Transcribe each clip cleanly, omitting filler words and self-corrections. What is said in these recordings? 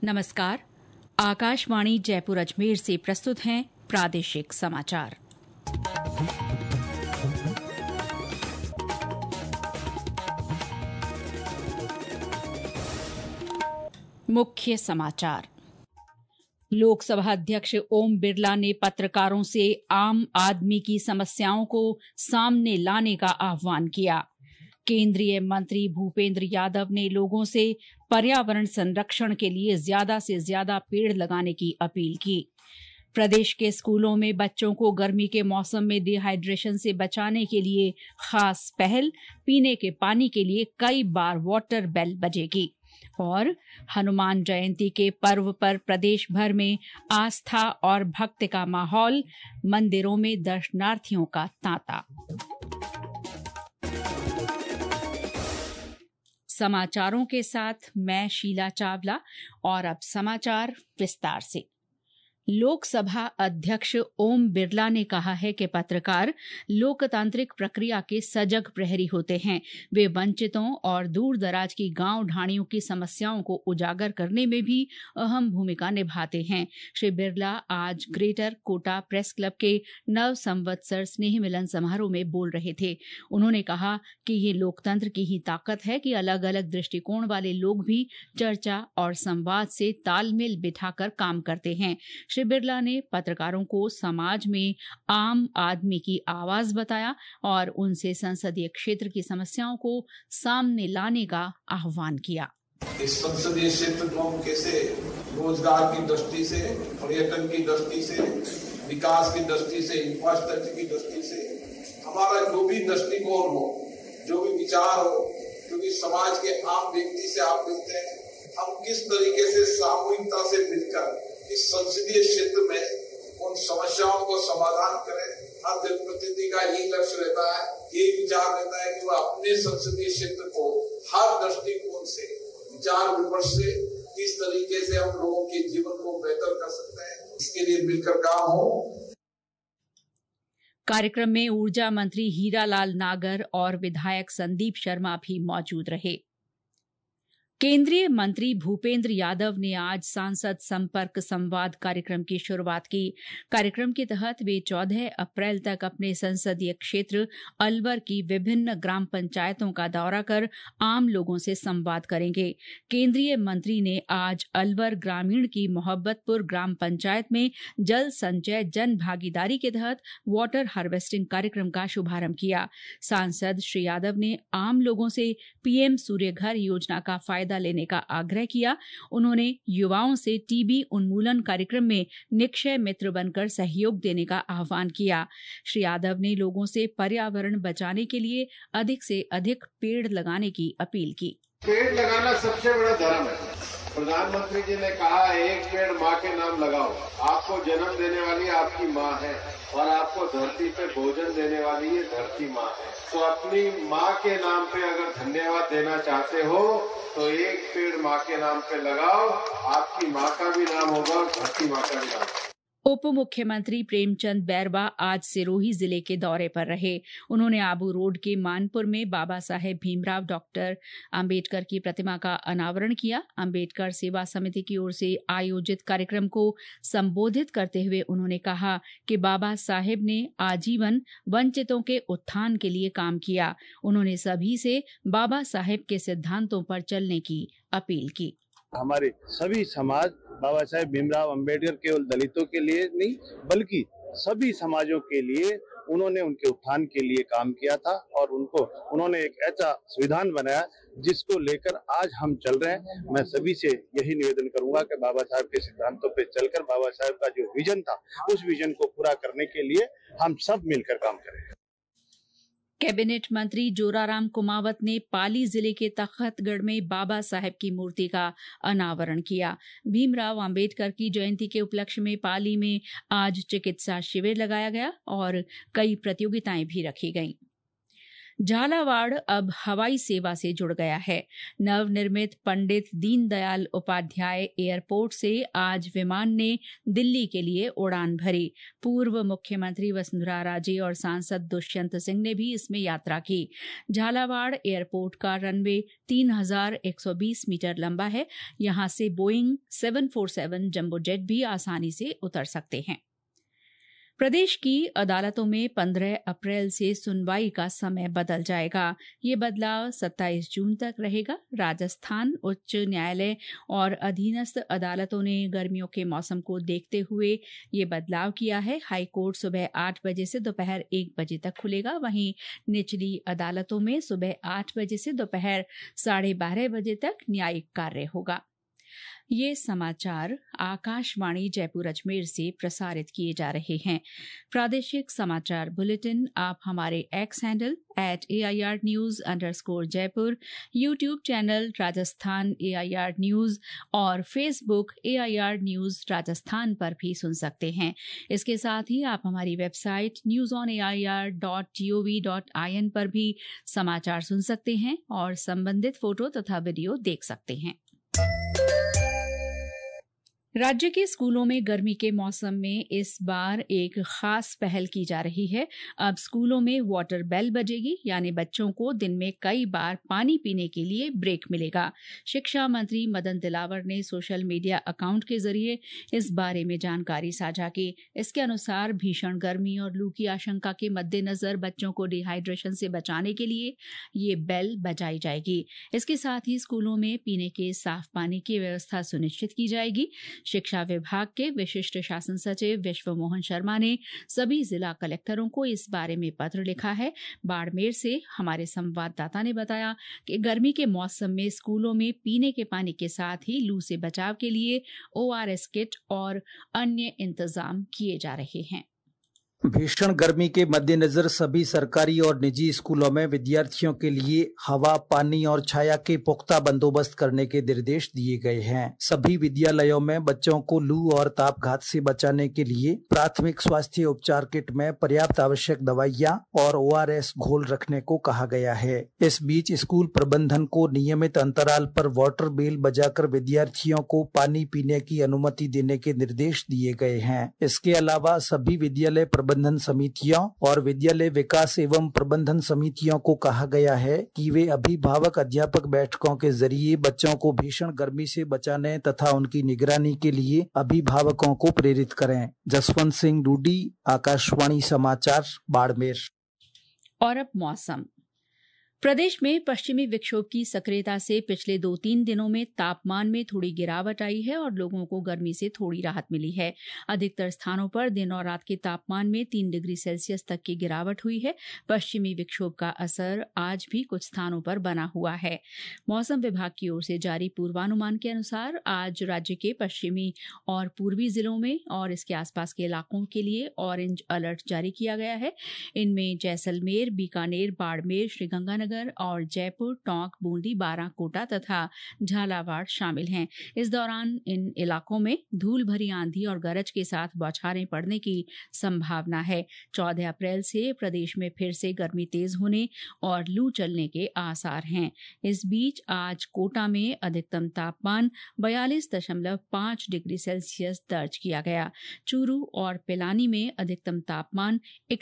नमस्कार। आकाशवाणी जयपुर अजमेर से प्रस्तुत हैं प्रादेशिक समाचार। मुख्य समाचार। लोकसभा अध्यक्ष ओम बिरला ने पत्रकारों से आम आदमी की समस्याओं को सामने लाने का आह्वान किया। केंद्रीय मंत्री भूपेंद्र यादव ने लोगों से पर्यावरण संरक्षण के लिए ज्यादा से ज्यादा पेड़ लगाने की अपील की। प्रदेश के स्कूलों में बच्चों को गर्मी के मौसम में डिहाइड्रेशन से बचाने के लिए खास पहल, पीने के पानी के लिए कई बार वाटर बेल बजेगी। और हनुमान जयंती के पर्व पर प्रदेश भर में आस्था और भक्ति का माहौल, मंदिरों में दर्शनार्थियों का तांता। समाचारों के साथ मैं शीला चावला और अब समाचार विस्तार से। लोकसभा अध्यक्ष ओम बिरला ने कहा है कि पत्रकार लोकतांत्रिक प्रक्रिया के सजग प्रहरी होते हैं। वे वंचितों और दूर दराज की गांव ढाणियों की समस्याओं को उजागर करने में भी अहम भूमिका निभाते हैं। श्री बिरला आज ग्रेटर कोटा प्रेस क्लब के नव संवत्सर स्नेह मिलन समारोह में बोल रहे थे। उन्होंने कहा कि ये लोकतंत्र की ही ताकत है कि अलग अलग दृष्टिकोण वाले लोग भी चर्चा और संवाद से तालमेल बिठाकर काम करते हैं। श्री बिरला ने पत्रकारों को समाज में आम आदमी की आवाज बताया और उनसे संसदीय क्षेत्र की समस्याओं को सामने लाने का आह्वान किया। इस संसदीय क्षेत्र को हम कैसे रोजगार की दृष्टि से, पर्यटन की दृष्टि से, विकास की दृष्टि से, इंफ्रास्ट्रक्चर की दृष्टि से, हमारा जो भी दृष्टिकोण हो, जो भी विचार हो, क्योंकि समाज के आम व्यक्ति से आप मिलते हैं, हम किस तरीके से सामूहिकता से मिलकर इस संसदीय क्षेत्र में उन समस्याओं को समाधान करें। हर जनप्रतिनिधि का यही लक्ष्य रहता है, यही विचार रहता है कि वह अपने संसदीय क्षेत्र को हर दृष्टिकोण से, विचार विमर्श से किस तरीके से हम लोगों के जीवन को बेहतर कर सकते हैं, इसके लिए मिलकर काम हो। कार्यक्रम में ऊर्जा मंत्री हीरालाल नागर और विधायक संदीप शर्मा भी मौजूद रहे। केंद्रीय मंत्री भूपेंद्र यादव ने आज सांसद संपर्क संवाद कार्यक्रम की शुरुआत की। कार्यक्रम के तहत वे 14 अप्रैल तक अपने संसदीय क्षेत्र अलवर की विभिन्न ग्राम पंचायतों का दौरा कर आम लोगों से संवाद करेंगे। केंद्रीय मंत्री ने आज अलवर ग्रामीण की मोहब्बतपुर ग्राम पंचायत में जल संचय जन भागीदारी के तहत वाटर हार्वेस्टिंग कार्यक्रम का शुभारंभ किया। सांसद श्री यादव ने आम लोगों से पीएम सूर्य घर योजना का फायदा लेने का आग्रह किया। उन्होंने युवाओं से टीबी उन्मूलन कार्यक्रम में निक्षय मित्र बनकर सहयोग देने का आह्वान किया। श्री यादव ने लोगों से पर्यावरण बचाने के लिए अधिक से अधिक पेड़ लगाने की अपील की। पेड़ लगाना सबसे बड़ा धर्म है। प्रधानमंत्री जी ने कहा, एक पेड़ माँ के नाम लगाओ। आपको जन्म देने वाली आपकी माँ है और आपको धरती पे भोजन देने वाली ये धरती माँ है। तो अपनी माँ के नाम पे अगर धन्यवाद देना चाहते हो तो एक पेड़ माँ के नाम पे लगाओ। आपकी माँ का भी नाम होगा और धरती माँ का भी नाम। उप मुख्यमंत्री प्रेमचंद बैरवा आज सिरोही जिले के दौरे पर रहे। उन्होंने आबू रोड के मानपुर में बाबा साहेब भीमराव डॉक्टर अंबेडकर की प्रतिमा का अनावरण किया। अंबेडकर सेवा समिति की ओर से आयोजित कार्यक्रम को संबोधित करते हुए उन्होंने कहा कि बाबा साहेब ने आजीवन वंचितों के उत्थान के लिए काम किया। उन्होंने सभी से बाबा साहेब के सिद्धांतों पर चलने की अपील की। हमारे सभी समाज बाबा साहेब भीमराव अंबेडकर केवल दलितों के लिए नहीं बल्कि सभी समाजों के लिए उन्होंने उनके उत्थान के लिए काम किया था और उन्होंने एक ऐसा संविधान बनाया जिसको लेकर आज हम चल रहे हैं। मैं सभी से यही निवेदन करूंगा कि बाबा साहेब के सिद्धांतों पे चलकर बाबा साहेब का जो विजन था उस विजन को पूरा करने के लिए हम सब मिलकर काम करें। कैबिनेट मंत्री जोराराम कुमावत ने पाली जिले के तखतगढ़ में बाबा साहेब की मूर्ति का अनावरण किया। भीमराव अंबेडकर की जयंती के उपलक्ष्य में पाली में आज चिकित्सा शिविर लगाया गया और कई प्रतियोगिताएं भी रखी गईं। झालावाड़ अब हवाई सेवा से जुड़ गया है। नवनिर्मित पंडित दीनदयाल उपाध्याय एयरपोर्ट से आज विमान ने दिल्ली के लिए उड़ान भरी। पूर्व मुख्यमंत्री वसुंधरा राजे और सांसद दुष्यंत सिंह ने भी इसमें यात्रा की। झालावाड़ एयरपोर्ट का रनवे 3120 मीटर लंबा है। यहां से बोइंग 747 जंबो जेट भी आसानी से उतर सकते हैं। प्रदेश की अदालतों में 15 अप्रैल से सुनवाई का समय बदल जाएगा। ये बदलाव 27 जून तक रहेगा। राजस्थान उच्च न्यायालय और अधीनस्थ अदालतों ने गर्मियों के मौसम को देखते हुए ये बदलाव किया है। हाईकोर्ट सुबह 8 बजे से दोपहर 1 बजे तक खुलेगा। वहीं निचली अदालतों में सुबह 8 बजे से दोपहर 12:30 बजे तक न्यायिक कार्य होगा। ये समाचार आकाशवाणी जयपुर अजमेर से प्रसारित किए जा रहे हैं। प्रादेशिक समाचार बुलेटिन आप हमारे X handle @AIRnews_Jaipur, YouTube channel Rajasthan AIR news और फेसबुक AIR न्यूज राजस्थान पर भी सुन सकते हैं। इसके साथ ही आप हमारी वेबसाइट newsonair.gov.in पर भी समाचार सुन सकते हैं और संबंधित फोटो तथा वीडियो देख सकते हैं। राज्य के स्कूलों में गर्मी के मौसम में इस बार एक खास पहल की जा रही है। अब स्कूलों में वाटर बेल बजेगी, यानी बच्चों को दिन में कई बार पानी पीने के लिए ब्रेक मिलेगा। शिक्षा मंत्री मदन दिलावर ने सोशल मीडिया अकाउंट के जरिए इस बारे में जानकारी साझा की। इसके अनुसार भीषण गर्मी और लू की आशंका के मद्देनजर बच्चों को डिहाइड्रेशन से बचाने के लिए ये बेल बजाई जाएगी। इसके साथ ही स्कूलों में पीने के साफ पानी की व्यवस्था सुनिश्चित की जाएगी। शिक्षा विभाग के विशिष्ट शासन सचिव विश्व मोहन शर्मा ने सभी जिला कलेक्टरों को इस बारे में पत्र लिखा है। बाड़मेर से हमारे संवाददाता ने बताया कि गर्मी के मौसम में स्कूलों में पीने के पानी के साथ ही लू से बचाव के लिए ORS किट और अन्य इंतजाम किए जा रहे हैं। भीषण गर्मी के मद्देनजर सभी सरकारी और निजी स्कूलों में विद्यार्थियों के लिए हवा, पानी और छाया के पुख्ता बंदोबस्त करने के निर्देश दिए गए हैं। सभी विद्यालयों में बच्चों को लू और तापघात से बचाने के लिए प्राथमिक स्वास्थ्य उपचार किट में पर्याप्त आवश्यक दवाइयां और ORS घोल रखने को कहा गया है। इस बीच स्कूल प्रबंधन को नियमित अंतराल पर वाटर बेल बजाकर विद्यार्थियों को पानी पीने की अनुमति देने के निर्देश दिए गए हैं। इसके अलावा सभी विद्यालय प्रबंधन समितियों और विद्यालय विकास एवं प्रबंधन समितियों को कहा गया है कि वे अभिभावक अध्यापक बैठकों के जरिए बच्चों को भीषण गर्मी से बचाने तथा उनकी निगरानी के लिए अभिभावकों को प्रेरित करें। जसवंत सिंह डूडी, आकाशवाणी समाचार, बाड़मेर। और अब मौसम। प्रदेश में पश्चिमी विक्षोभ की सक्रियता से पिछले 2-3 दिनों में तापमान में थोड़ी गिरावट आई है और लोगों को गर्मी से थोड़ी राहत मिली है। अधिकतर स्थानों पर दिन और रात के तापमान में 3 डिग्री सेल्सियस तक की गिरावट हुई है। पश्चिमी विक्षोभ का असर आज भी कुछ स्थानों पर बना हुआ है। मौसम विभाग की ओर से जारी पूर्वानुमान के अनुसार आज राज्य के पश्चिमी और पूर्वी जिलों में और इसके आसपास के इलाकों के लिए ऑरेंज अलर्ट जारी किया गया है। इनमें जैसलमेर, बीकानेर, बाड़मेर, श्रीगंगानगर और जयपुर, टोंक, बूंदी, बाराकोटा तथा झालावाड़ शामिल हैं। इस दौरान इन इलाकों में धूल भरी आंधी और गरज के साथ बौछारें पड़ने की संभावना है। 14 अप्रैल से प्रदेश में फिर से गर्मी तेज होने और लू चलने के आसार हैं। इस बीच आज कोटा में अधिकतम तापमान 42.5 डिग्री सेल्सियस दर्ज किया गया। चूरू और पिलानी में अधिकतम तापमान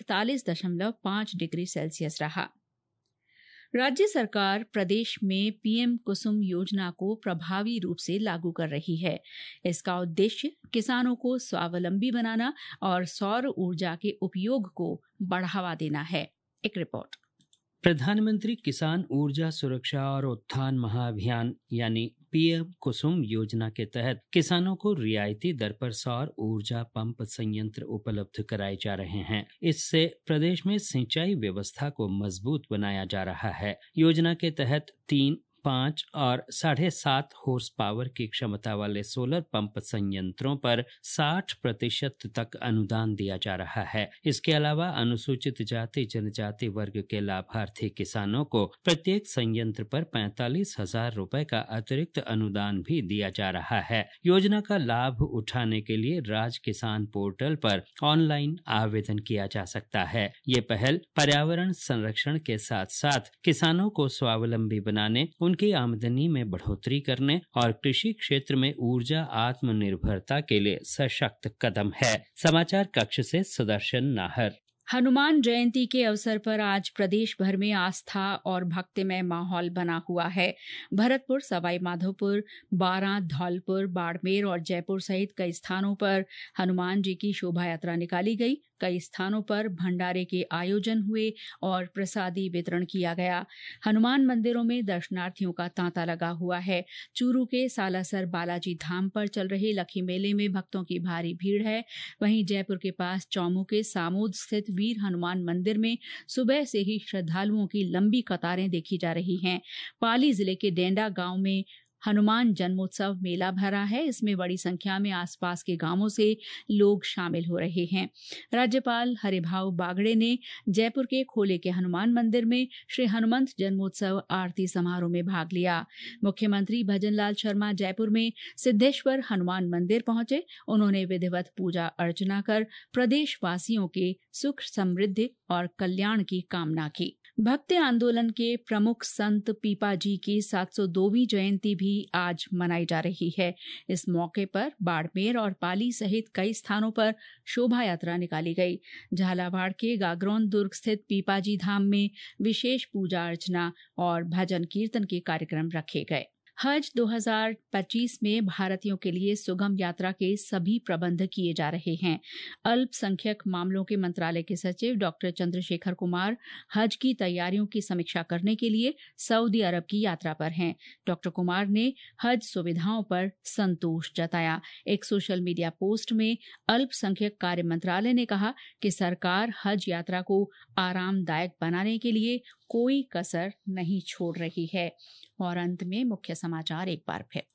41.5 डिग्री सेल्सियस रहा। राज्य सरकार प्रदेश में PM कुसुम योजना को प्रभावी रूप से लागू कर रही है। इसका उद्देश्य किसानों को स्वावलंबी बनाना और सौर ऊर्जा के उपयोग को बढ़ावा देना है। एक रिपोर्ट। प्रधानमंत्री किसान ऊर्जा सुरक्षा और उत्थान महाअभियान यानी PM कुसुम योजना के तहत किसानों को रियायती दर पर सौर ऊर्जा पंप संयंत्र उपलब्ध कराए जा रहे हैं। इससे प्रदेश में सिंचाई व्यवस्था को मजबूत बनाया जा रहा है। योजना के तहत 3 5 और 7.5 हॉर्स पावर की क्षमता वाले सोलर पंप संयंत्रों पर 60% तक अनुदान दिया जा रहा है। इसके अलावा अनुसूचित जाति जनजाति वर्ग के लाभार्थी किसानों को प्रत्येक संयंत्र पर 45,000 रुपए का अतिरिक्त अनुदान भी दिया जा रहा है। योजना का लाभ उठाने के लिए राज किसान पोर्टल पर ऑनलाइन आवेदन किया जा सकता है। ये पहल पर्यावरण संरक्षण के साथ साथ किसानों को स्वावलंबी बनाने, उनकी आमदनी में बढ़ोतरी करने और कृषि क्षेत्र में ऊर्जा आत्मनिर्भरता के लिए सशक्त कदम है। समाचार कक्ष से सुदर्शन नाहर। हनुमान जयंती के अवसर पर आज प्रदेश भर में आस्था और भक्तिमय माहौल बना हुआ है। भरतपुर, सवाईमाधोपुर, बारां, धौलपुर, बाड़मेर और जयपुर सहित कई स्थानों पर हनुमान जी की शोभा यात्रा निकाली गई। कई स्थानों पर भंडारे के आयोजन हुए और प्रसादी वितरण किया गया। हनुमान मंदिरों में दर्शनार्थियों का तांता लगा हुआ है। चूरू के सालासर बालाजी धाम पर चल रहे लखी मेले में भक्तों की भारी भीड़ है। वहीं जयपुर के पास चौमू के सामोद स्थित वीर हनुमान मंदिर में सुबह से ही श्रद्धालुओं की लंबी कतारें देखी जा रही हैं। पाली जिले के डेंडा गांव में हनुमान जन्मोत्सव मेला भरा है। इसमें बड़ी संख्या में आसपास के गांवों से लोग शामिल हो रहे हैं। राज्यपाल हरिभाऊ बागड़े ने जयपुर के खोले के हनुमान मंदिर में श्री हनुमंत जन्मोत्सव आरती समारोह में भाग लिया। मुख्यमंत्री भजनलाल शर्मा जयपुर में सिद्धेश्वर हनुमान मंदिर पहुंचे। उन्होंने विधिवत पूजा अर्चना कर प्रदेशवासियों के सुख समृद्धि और कल्याण की कामना की। भक्ति आंदोलन के प्रमुख संत पीपा जी की 702वीं जयंती भी आज मनाई जा रही है। इस मौके पर बाड़मेर और पाली सहित कई स्थानों पर शोभा यात्रा निकाली गई। झालावाड़ के गागरोन दुर्ग स्थित पीपा जी धाम में विशेष पूजा अर्चना और भजन कीर्तन के कार्यक्रम रखे गए। हज 2025 में भारतीयों के लिए सुगम यात्रा के सभी प्रबंध किए जा रहे हैं। अल्पसंख्यक मामलों के मंत्रालय के सचिव डॉक्टर चंद्रशेखर कुमार हज की तैयारियों की समीक्षा करने के लिए सऊदी अरब की यात्रा पर हैं। डॉक्टर कुमार ने हज सुविधाओं पर संतोष जताया। एक सोशल मीडिया पोस्ट में अल्पसंख्यक कार्य मंत्रालय ने कहा कि सरकार हज यात्रा को आरामदायक बनाने के लिए कोई कसर नहीं छोड़ रही है। और अंत में मुख्य समाचार एक बार फिर।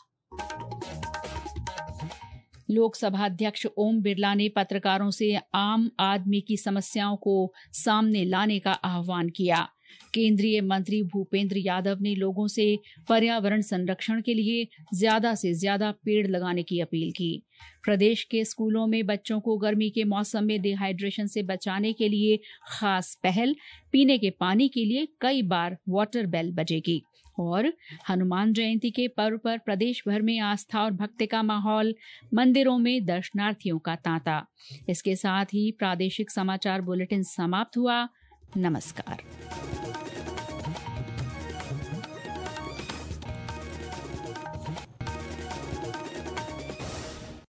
लोकसभा अध्यक्ष ओम बिरला ने पत्रकारों से आम आदमी की समस्याओं को सामने लाने का आह्वान किया। केंद्रीय मंत्री भूपेंद्र यादव ने लोगों से पर्यावरण संरक्षण के लिए ज्यादा से ज्यादा पेड़ लगाने की अपील की। प्रदेश के स्कूलों में बच्चों को गर्मी के मौसम में डिहाइड्रेशन से बचाने के लिए खास पहल। पीने के पानी के लिए कई बार वाटर बेल बजेगी। और हनुमान जयंती के पर्व पर प्रदेश भर में आस्था और भक्ति का माहौल, मंदिरों में दर्शनार्थियों का तांता। इसके साथ ही प्रादेशिक समाचार बुलेटिन समाप्त हुआ। नमस्कार।